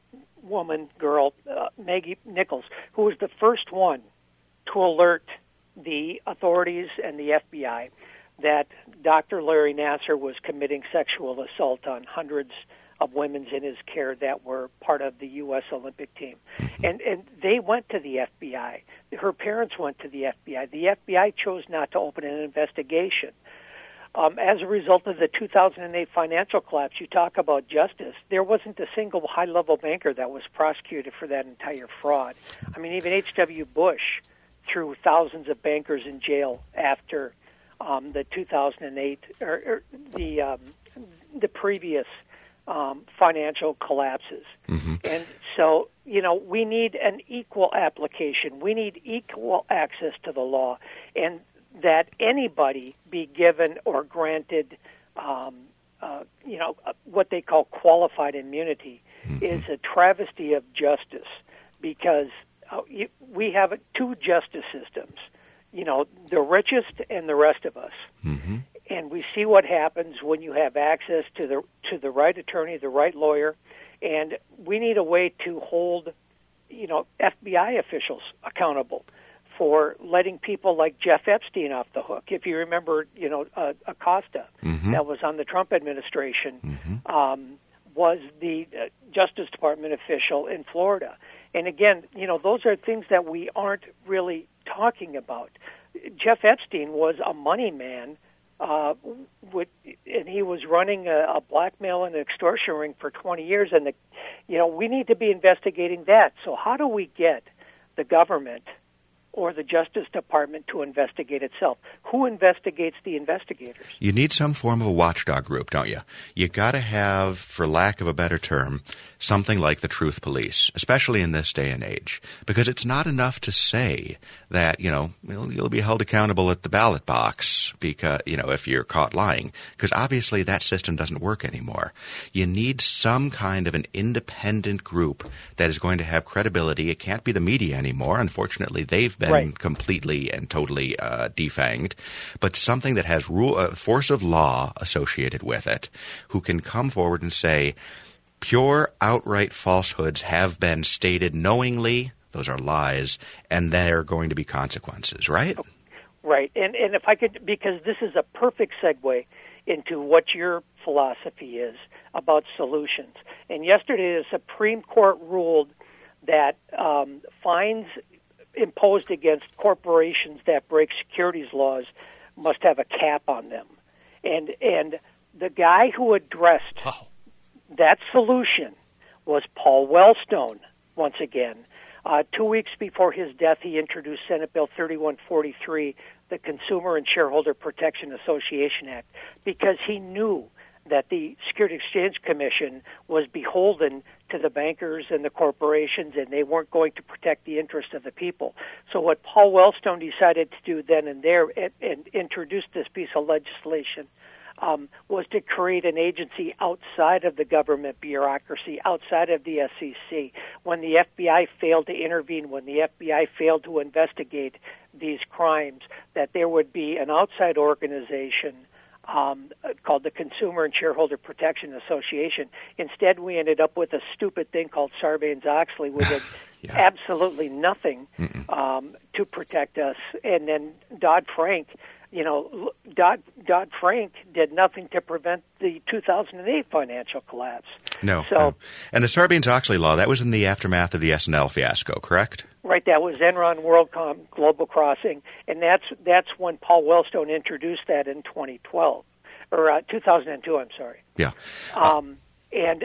woman, girl, uh, Maggie Nichols, who was the first one to alert the authorities and the F B I that Doctor Larry Nassar was committing sexual assault on hundreds of women in his care that were part of the U S Olympic team. And and they went to the F B I. Her parents went to the F B I. The F B I chose not to open an investigation. Um, as a result of the two thousand eight financial collapse, you talk about justice, there wasn't a single high-level banker that was prosecuted for that entire fraud. I mean, even H W Bush threw thousands of bankers in jail after um, the two thousand eight, or, or the, um, the previous um, financial collapses. Mm-hmm. And so, you know, we need an equal application. We need equal access to the law. And that anybody be given or granted, um, uh, you know, what they call qualified immunity mm-hmm. is a travesty of justice, because uh, you, we have two justice systems, you know, the richest and the rest of us. Mm-hmm. And we see what happens when you have access to the to the right attorney, the right lawyer, and we need a way to hold, you know, F B I officials accountable for letting people like Jeff Epstein off the hook. If you remember, you know, uh, Acosta, mm-hmm. that was on the Trump administration, mm-hmm. um, was the uh, Justice Department official in Florida. And again, you know, those are things that we aren't really talking about. Jeff Epstein was a money man, uh, with, and he was running a, a blackmail and extortion ring for twenty years. And, the, you know, we need to be investigating that. So how do we get the government or the Justice Department to investigate itself? Who investigates the investigators? You need some form of a watchdog group, don't you? You got to have, for lack of a better term, something like the truth police, especially in this day and age, because it's not enough to say that, you know, you'll be held accountable at the ballot box because, you know, if you're caught lying, because obviously that system doesn't work anymore. You need some kind of an independent group that is going to have credibility. It can't be the media anymore. Unfortunately, they've been right. completely and totally uh, defanged, but something that has rule, uh, force of law associated with it, who can come forward and say, pure outright falsehoods have been stated knowingly, those are lies, and there are going to be consequences, right? Right, and and if I could, because this is a perfect segue into what your philosophy is about solutions. And yesterday the Supreme Court ruled that um, fines imposed against corporations that break securities laws must have a cap on them. And and the guy who addressed wow. that solution was Paul Wellstone, once again. Uh, two weeks before his death, he introduced Senate Bill thirty-one forty-three, the Consumer and Shareholder Protection Association Act, because he knew that the Security Exchange Commission was beholden to the bankers and the corporations, and they weren't going to protect the interest of the people. So what Paul Wellstone decided to do then and there, and, and introduce this piece of legislation, um, was to create an agency outside of the government bureaucracy, outside of the S E C. When the F B I failed to intervene, when the F B I failed to investigate these crimes, that there would be an outside organization Um, called the Consumer and Shareholder Protection Association. Instead, we ended up with a stupid thing called Sarbanes-Oxley, with yeah. absolutely nothing um, to protect us. And then Dodd-Frank, you know, Dodd, Dodd-Frank did nothing to prevent the two thousand eight financial collapse. No. So, no. And the Sarbanes-Oxley law, that was in the aftermath of the S and L fiasco, correct? Right, that was Enron, WorldCom, Global Crossing, and that's that's when Paul Wellstone introduced that in twenty twelve, or uh, two thousand two, I'm sorry. Yeah. Um, and, uh,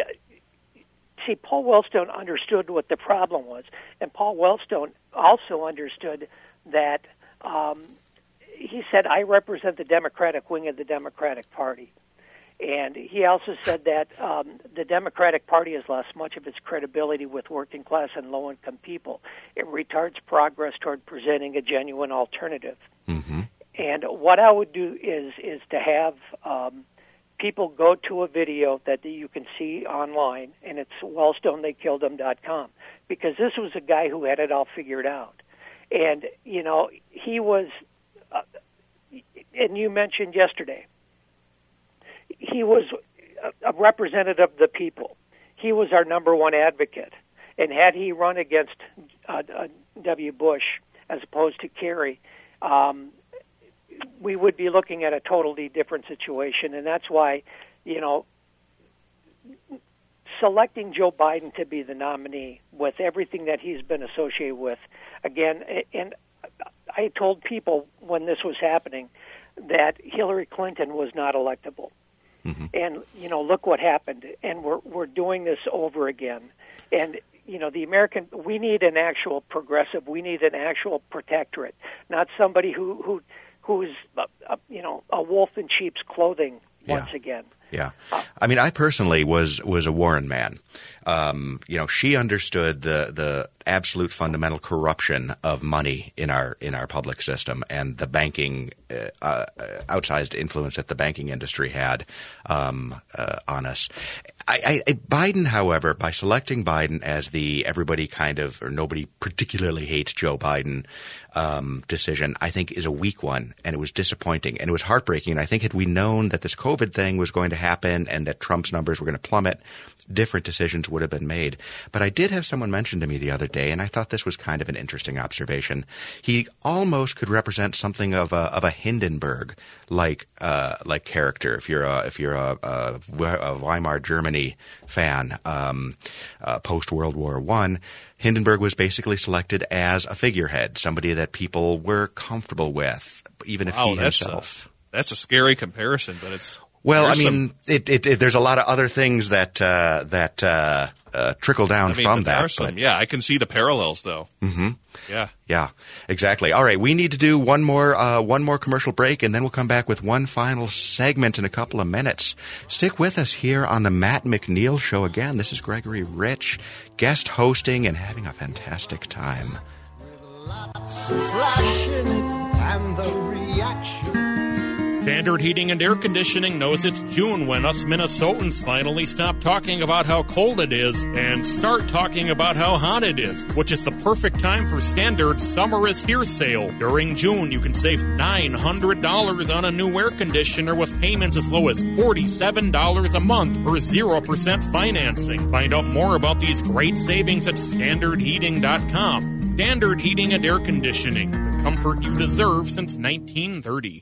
see, Paul Wellstone understood what the problem was, and Paul Wellstone also understood that, um, he said, I represent the Democratic wing of the Democratic Party. And he also said that um, the Democratic Party has lost much of its credibility with working class and low-income people. It retards progress toward presenting a genuine alternative. Mm-hmm. And what I would do is is to have um, people go to a video that you can see online, and it's wellstone they killed him dot com, because this was a guy who had it all figured out. And, you know, he was, uh, and you mentioned yesterday, he was a representative of the people. He was our number one advocate. And had he run against uh, uh, W. Bush as opposed to Kerry, um, we would be looking at a totally different situation. And that's why, you know, selecting Joe Biden to be the nominee with everything that he's been associated with, again, and I told people when this was happening that Hillary Clinton was not electable. Mm-hmm. And, you know, look what happened. And we're we're doing this over again. And, you know, the American, we need an actual progressive. We need an actual protectorate, not somebody who, who who's, uh, uh, you know, a wolf in sheep's clothing once yeah. again. Yeah. I mean, I personally was was a Warren man. Um, you know, she understood the the absolute fundamental corruption of money in our in our public system and the banking uh, uh, outsized influence that the banking industry had um, uh, on us. I, I, Biden, however, by selecting Biden as the everybody kind of or nobody particularly hates Joe Biden um, decision, I think is a weak one, and it was disappointing and it was heartbreaking. And I think had we known that this COVID thing was going to happen and that Trump's numbers were going to plummet, different decisions would have been made. But I did have someone mention to me the other day, and I thought this was kind of an interesting observation. He almost could represent something of a of a Hindenburg like uh, like character. If you're a if you're a, a, a Weimar Germany fan, um, uh, post World War One, Hindenburg was basically selected as a figurehead, somebody that people were comfortable with, even if wow, he that's himself. A, that's a scary comparison, but it's. Well, There's I mean, it, it, it, there's a lot of other things that uh, that uh, uh, trickle down I mean, from there that. Are some, but, yeah, I can see the parallels, though. Mm-hmm. Yeah, yeah, exactly. All right, we need to do one more uh, one more commercial break, and then we'll come back with one final segment in a couple of minutes. Stick with us here on the Matt McNeil Show. Again, this is Gregory Rich, guest hosting and having a fantastic time. Flashing and the reaction. Standard Heating and Air Conditioning knows it's June when us Minnesotans finally stop talking about how cold it is and start talking about how hot it is, which is the perfect time for Standard Summer is Here sale. During June, you can save nine hundred dollars on a new air conditioner with payments as low as forty-seven dollars a month for zero percent financing. Find out more about these great savings at standard heating dot com. Standard Heating and Air Conditioning, the comfort you deserve since nineteen thirty.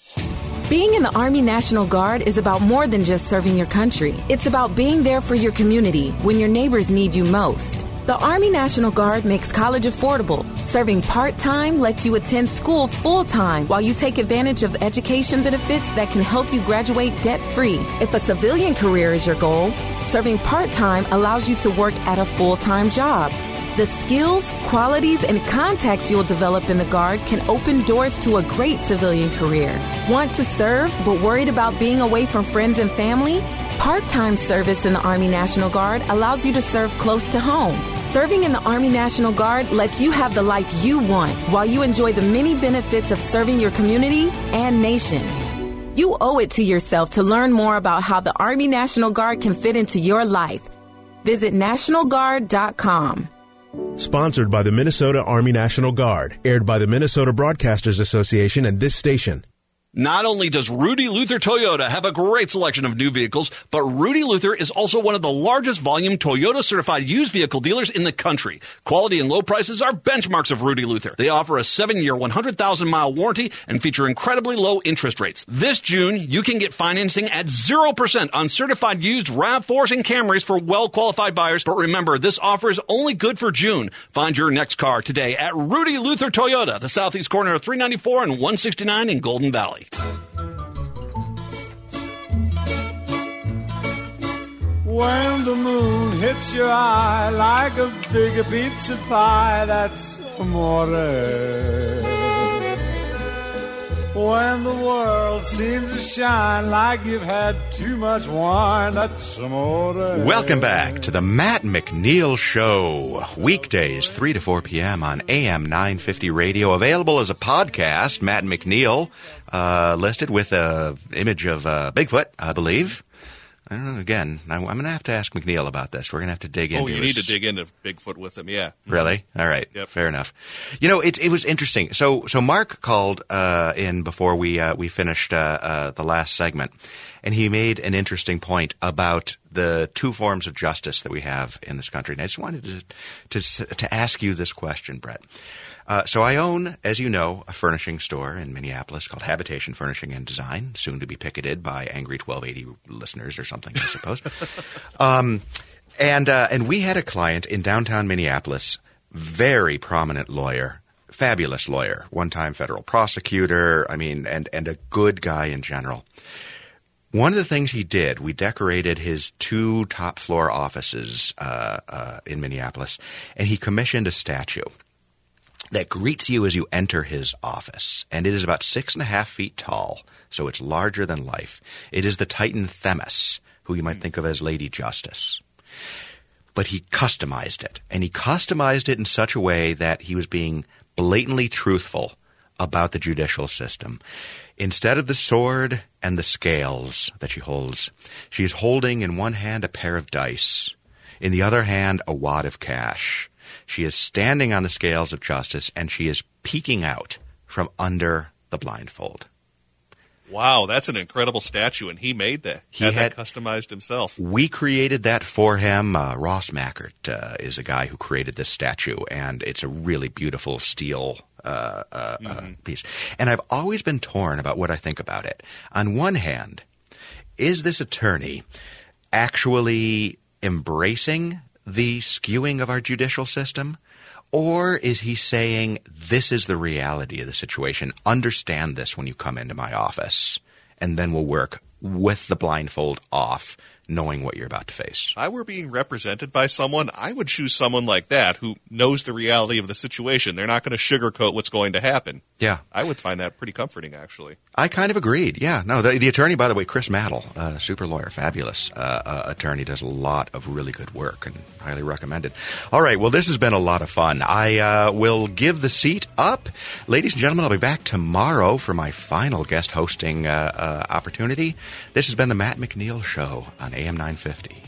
Being in the Army National Guard is about more than just serving your country. It's about being there for your community when your neighbors need you most. The Army National Guard makes college affordable. Serving part-time lets you attend school full-time while you take advantage of education benefits that can help you graduate debt-free. If a civilian career is your goal, serving part-time allows you to work at a full-time job. The skills, qualities, and contacts you'll develop in the Guard can open doors to a great civilian career. Want to serve but worried about being away from friends and family? Part-time service in the Army National Guard allows you to serve close to home. Serving in the Army National Guard lets you have the life you want while you enjoy the many benefits of serving your community and nation. You owe it to yourself to learn more about how the Army National Guard can fit into your life. Visit national guard dot com. Sponsored by the Minnesota Army National Guard. Aired by the Minnesota Broadcasters Association and this station. Not only does Rudy Luther Toyota have a great selection of new vehicles, but Rudy Luther is also one of the largest volume Toyota certified used vehicle dealers in the country. Quality and low prices are benchmarks of Rudy Luther. They offer a seven-year, one hundred thousand mile warranty and feature incredibly low interest rates. This June, you can get financing at zero percent on certified used RAV fours and Camrys for well-qualified buyers. But remember, this offer is only good for June. Find your next car today at Rudy Luther Toyota, the southeast corner of three ninety-four and one sixty-nine in Golden Valley. When the moon hits your eye like a big pizza pie, that's amore. When the world seems to shine like you've had too much wine, that's amore. Welcome back to the Matt McNeil Show. Weekdays, three to four p.m. on A M nine fifty radio. Available as a podcast. Matt McNeil uh, listed with an image of uh, Bigfoot, I believe. I don't know, again, I'm going to have to ask McNeil about this. We're going to have to dig into Oh, you his... need to dig into Bigfoot with him, yeah. Really? All right. Yep. Fair enough. You know, it it was interesting. So so Mark called uh, in before we uh, we finished uh, uh, the last segment, and he made an interesting point about the two forms of justice that we have in this country. And I just wanted to to, to ask you this question, Brett. Uh, so I own, as you know, a furnishing store in Minneapolis called Habitation Furnishing and Design, soon to be picketed by angry twelve eighty listeners or something, I suppose. um, and uh, and we had a client in downtown Minneapolis, very prominent lawyer, fabulous lawyer, one-time federal prosecutor, I mean, and, and a good guy in general. One of the things he did, we decorated his two top-floor offices uh, uh, in Minneapolis, and he commissioned a statue that greets you as you enter his office. And it is about six and a half feet tall, so it's larger than life. It is the Titan Themis, who you might think of as Lady Justice. But he customized it, and he customized it in such a way that he was being blatantly truthful about the judicial system. Instead of the sword and the scales that she holds, she is holding in one hand a pair of dice, in the other hand a wad of cash. She is standing on the scales of justice, and she is peeking out from under the blindfold. Wow, that's an incredible statue, and he made that. He had, had that customized himself. We created that for him. Uh, Ross Mackert uh, is a guy who created this statue, and it's a really beautiful steel uh, uh, mm-hmm. uh, piece. And I've always been torn about what I think about it. On one hand, is this attorney actually embracing the skewing of our judicial system? Or is he saying, this is the reality of the situation. Understand this when you come into my office, and then we'll work with the blindfold off, knowing what you're about to face. If I were being represented by someone, I would choose someone like that who knows the reality of the situation. They're not going to sugarcoat what's going to happen. Yeah. I would find that pretty comforting, actually. I kind of agreed. Yeah. No, the, the attorney, by the way, Chris Maddle, uh, super lawyer, fabulous uh, uh, attorney, does a lot of really good work and highly recommended. All right. Well, this has been a lot of fun. I uh, will give the seat up. Ladies and gentlemen, I'll be back tomorrow for my final guest hosting uh, uh, opportunity. This has been the Matt McNeil Show on A M nine fifty.